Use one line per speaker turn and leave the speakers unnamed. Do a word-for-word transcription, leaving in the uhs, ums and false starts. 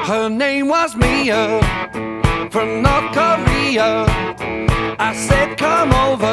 Her name was Mia from North Korea. I said, come over.